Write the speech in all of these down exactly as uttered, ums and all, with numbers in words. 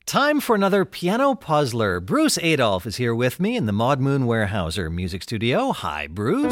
Time for another piano puzzler. Bruce Adolphe is here with me in the Maud Moon Weyerhaeuser Music Studio. Hi, Bruce.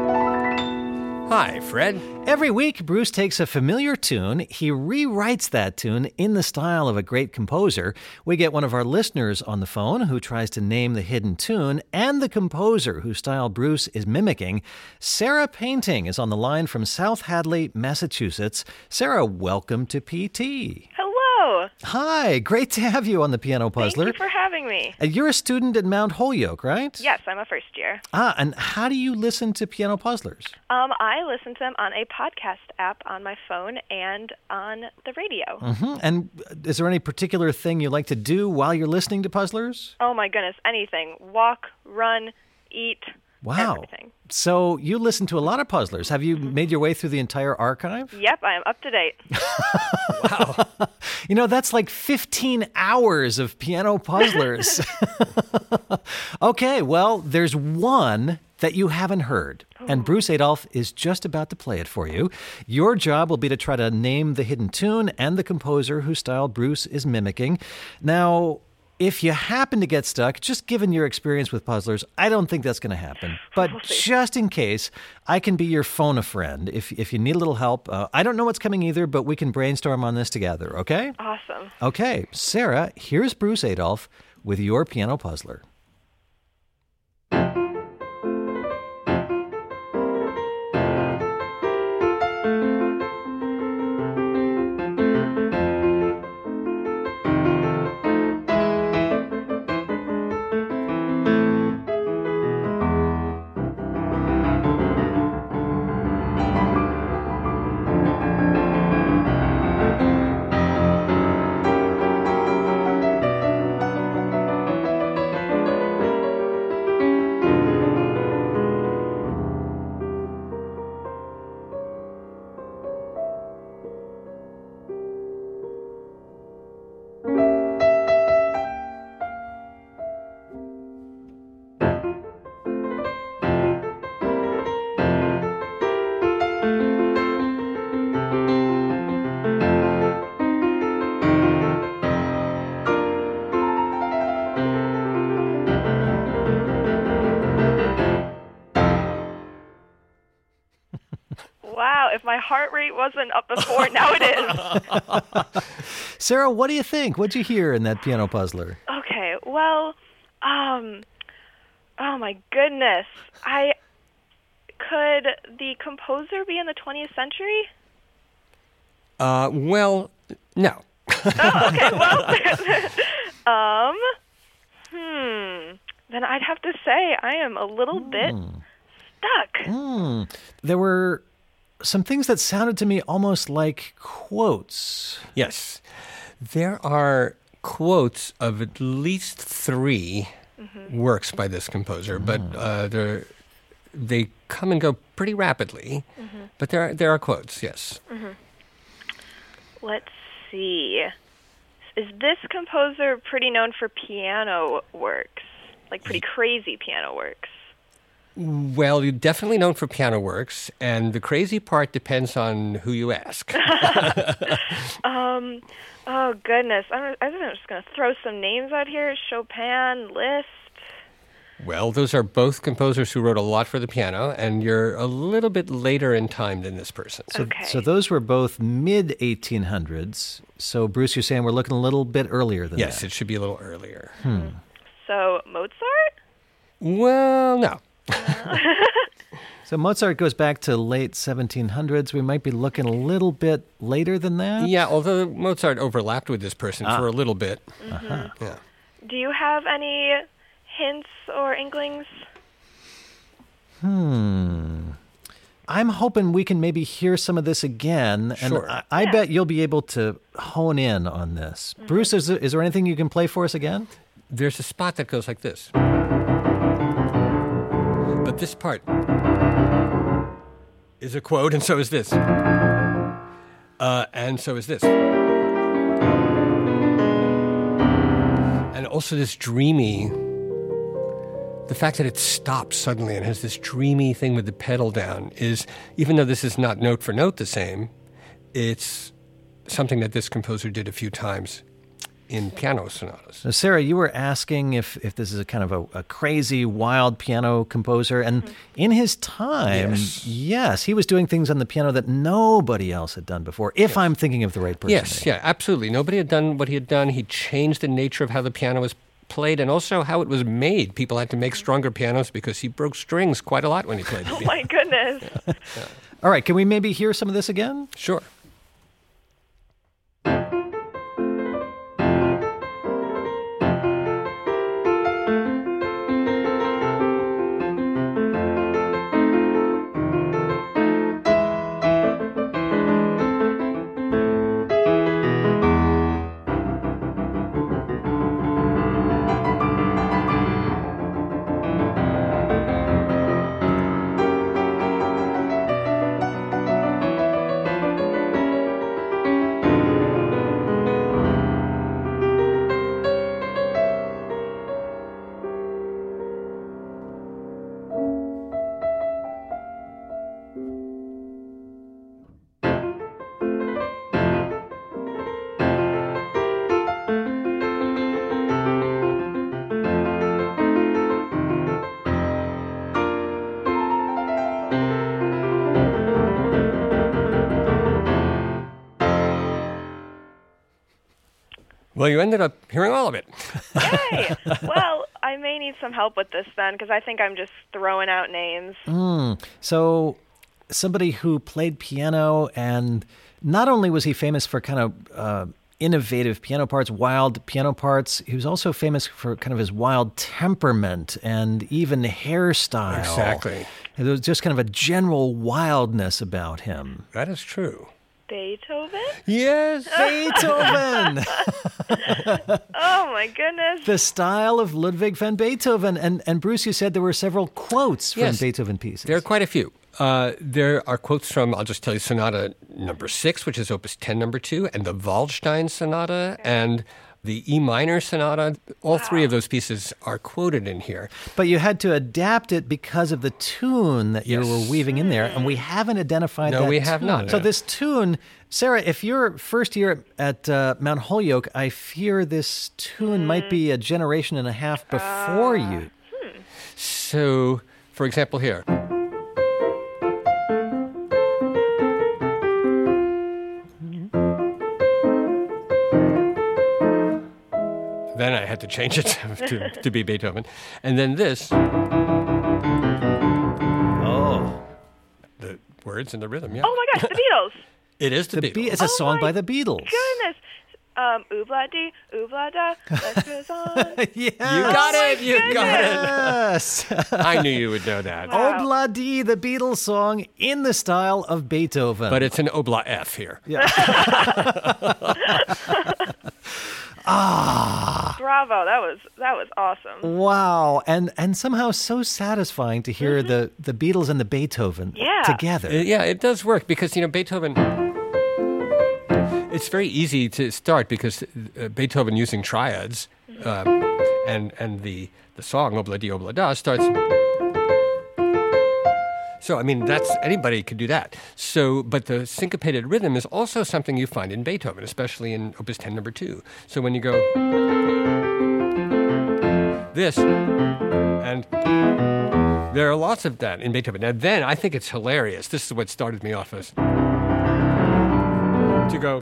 Hi, Fred. Every week, Bruce takes a familiar tune. He rewrites that tune in the style of a great composer. We get one of our listeners on the phone who tries to name the hidden tune and the composer whose style Bruce is mimicking. Sarah Painting is on the line from South Hadley, Massachusetts. Sarah, welcome to P T. Hello. Hi, great to have you on the Piano Puzzler. Thank you for having me. Uh, You're a student at Mount Holyoke, right? Yes, I'm a first year. Ah, and how do you listen to Piano Puzzlers? Um, I listen to them on a podcast app on my phone and on the radio. Mm-hmm. And is there any particular thing you like to do while you're listening to Puzzlers? Oh my goodness, anything. Walk, run, eat, Wow. everything. So you listen to a lot of Puzzlers. Have you made your way through the entire archive? Yep, I am up to date. Wow. You know, that's like fifteen hours of Piano Puzzlers. Okay, well, there's one that you haven't heard, and Bruce Adolphe is just about to play it for you. Your job will be to try to name the hidden tune and the composer whose style Bruce is mimicking. Now, if you happen to get stuck, just given your experience with puzzlers, I don't think that's going to happen. But just in case, I can be your phone-a-friend if if you need a little help. Uh, I don't know what's coming either, but we can brainstorm on this together, okay? Awesome. Okay, Sarah, here's Bruce Adolphe with your Piano Puzzler. Wow, if my heart rate wasn't up before, now it is. Sarah, what do you think? What'd you hear in that Piano Puzzler? Okay, well, um, oh my goodness. I, could the composer be in the twentieth century? Uh, well, no. Oh, okay, well, um, hmm, then I'd have to say I am a little bit stuck. Hmm. There were some things that sounded to me almost like quotes. Yes. There are quotes of at least three mm-hmm. works by this composer, mm. but uh, they're, they come and go pretty rapidly. Mm-hmm. But there are, there are quotes, yes. Mm-hmm. Let's see. Is this composer pretty known for piano works? Like pretty crazy piano works? Well, you're definitely known for piano works, and the crazy part depends on who you ask. um, oh, goodness. I'm, I'm just going to throw some names out here. Chopin, Liszt. Well, those are both composers who wrote a lot for the piano, and you're a little bit later in time than this person. So, okay. so those were both mid eighteen hundreds. So, Bruce, you're saying we're looking a little bit earlier than yes, that. Yes, it should be a little earlier. Hmm. So, Mozart? Well, no. So Mozart goes back to late seventeen hundreds. We might be looking a little bit later than that. Yeah, although Mozart overlapped with this person ah. for a little bit. Mm-hmm. Uh-huh. Yeah. Do you have any hints or inklings? Hmm. I'm hoping we can maybe hear some of this again. And sure. I, I yeah. bet you'll be able to hone in on this. Mm-hmm. Bruce, is there, is there anything you can play for us again? There's a spot that goes like this. But this part is a quote, and so is this. Uh, and so is this. And also this dreamy, the fact that it stops suddenly and has this dreamy thing with the pedal down is, even though this is not note for note the same, it's something that this composer did a few times. in piano sonatas. Now, Sarah, you were asking if, if this is a kind of a, a crazy, wild piano composer. And mm-hmm. in his time, yes. yes, he was doing things on the piano that nobody else had done before, if yes. I'm thinking of the right person. Yes, yeah, absolutely. Nobody had done what he had done. He changed the nature of how the piano was played and also how it was made. People had to make stronger pianos because he broke strings quite a lot when he played the piano. Oh, my goodness. Yeah. Yeah. All right, can we maybe hear some of this again? Sure. Well, you ended up hearing all of it. Yay! Well, I may need some help with this then, because I think I'm just throwing out names. Mm. So, somebody who played piano, and not only was he famous for kind of uh, innovative piano parts, wild piano parts, he was also famous for kind of his wild temperament and even hairstyle. Exactly. There was just kind of a general wildness about him. That is true. Beethoven? Yes, Beethoven. Oh my goodness! The style of Ludwig van Beethoven, and and Bruce, you said there were several quotes from yes, Beethoven pieces. There are quite a few. Uh, there are quotes from, I'll just tell you, Sonata Number Six, which is Opus ten, Number Two, and the Waldstein Sonata, and the E minor Sonata. All wow. three of those pieces are quoted in here. But you had to adapt it because of the tune that yes. you were weaving in there, and we haven't identified no, that we tune. have not. So this tune, Sarah, if you're first year at uh, Mount Holyoke, I fear this tune mm. might be a generation and a half before uh, you. Hmm. So, for example, here. Then I had to change it to, to be Beethoven. And then this. Oh. The words and the rhythm, yeah. Oh my gosh, the Beatles. It is the, the Beatles. Be- it's a oh song by the Beatles. Goodness. Um, oobla-dee, oobla-da, let's go on. Yes. You got oh it, you goodness. got it. Yes. I knew you would know that. Wow. Obla-dee, the Beatles song in the style of Beethoven. But it's an Obla F here. Yeah. Ah. Bravo, that was that was awesome. Wow. And and somehow so satisfying to hear mm-hmm. the, the Beatles and the Beethoven yeah. together. Uh, yeah, it does work because, you know, Beethoven, it's very easy to start because uh, Beethoven using triads uh, and and the, the song Obla-dee, Obla-da starts. So, I mean, that's anybody could do that. So, but the syncopated rhythm is also something you find in Beethoven, especially in Opus ten, Number Two. So when you go this, and there are lots of that in Beethoven. Now, then I think it's hilarious. This is what started me off as to go.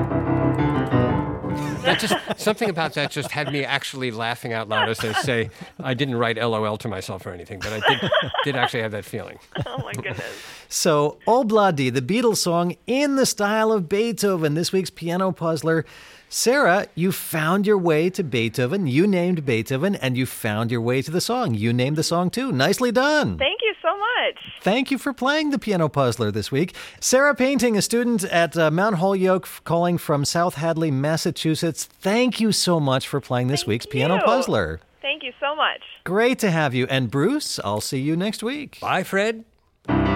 That just something about that just had me actually laughing out loud as they say. I didn't write L O L to myself or anything, but I did, did actually have that feeling. Oh my goodness. So, Obla-dee, the Beatles song in the style of Beethoven, this week's piano puzzler. Sarah, you found your way to Beethoven. You named Beethoven, and you found your way to the song. You named the song, too. Nicely done. Thank you so much. Thank you for playing the piano puzzler this week. Sarah Painting, a student at uh, Mount Holyoke, calling from South Hadley, Massachusetts. Thank you so much for playing this Thank week's you. piano puzzler. Thank you so much. Great to have you. And Bruce, I'll see you next week. Bye, Fred.